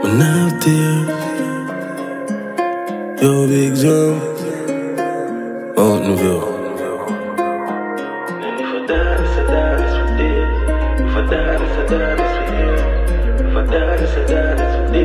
Now tears. Yo, Big Jump. Mountain View. If I die, it's a die, it's for dead. If I die, it's a die, it's for dead. If I die, it's a die, it's for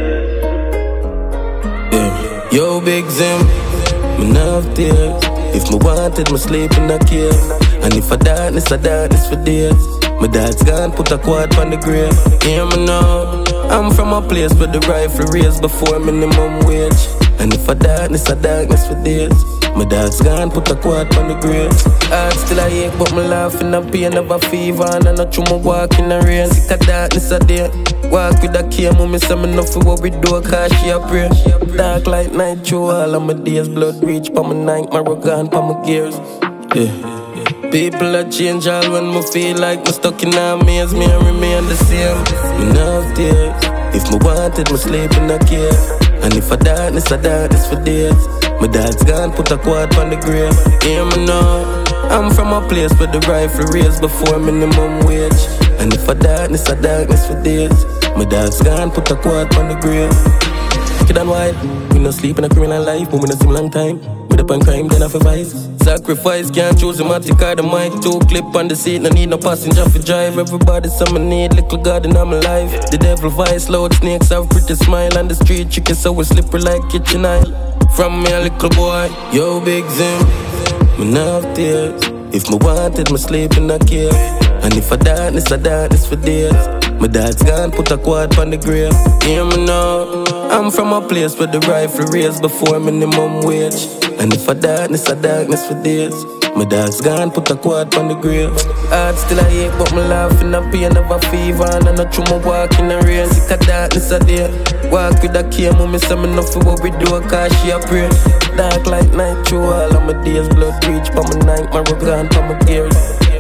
dead. Yeah. Yo, Big Zim. Me now have tears. If me wanted, me sleep in a cave. And if I die, it's for days. My dad's gone, put a quad on the grave. Hear me now. I'm from a place where the rifle raised before minimum wage. And if I die, it's a darkness for days. My dad's gone, put a quad on the grave. Heart still I ache, but me laugh in a pain of a fever. And I not true me walk in the rain. Sick of darkness a day. Walk with a cane, mommy say me know for what we do, cause she a pray. Dark like night through all of my days. Blood reach pa my night, my rogan pa my gears. Yeah. People a change all when me feel like me stuck in a maze. Me and remain the same. Me now have tears. If me wanted, me sleep in a cave. And if I die, it's a darkness for days. My dad's gone, put a quad on the grave. Hear me now. I'm from a place where the rifle raised before minimum wage. And if I die, it's a darkness for days. My dad's gone, put a quad on the grave. Kid and wild, we no sleep in a criminal life, but we no seem long time. With up on crime, then I for vice. Sacrifice, can't choose the matic or the mic. Two clip on the seat, no need no passenger for drive. Everybody some need, little God in my life. The devil vice, loud snakes have pretty smile. On the street, chicken so we slippery like kitchen aisle. From me a little boy, yo Big Zim. Me now have tears. If me wanted, me sleep in a cave. And if I die, it's a darkness for days. My dad's gone, put a quad on the grave. Hear me now. I'm from a place where the rifle raised before minimum wage. And if I die, it's a darkness for days. My dad's gone, put a quad on the grave. Heart still I ache, but me laugh in a pain of a fever. And I not true me walk in the rain. Sick of darkness a day. Walk with a cane, mommy say me know for what we do, cause she a pray. Dark like night through all of my days. Blood reach pa my night, my rogan pa my gears.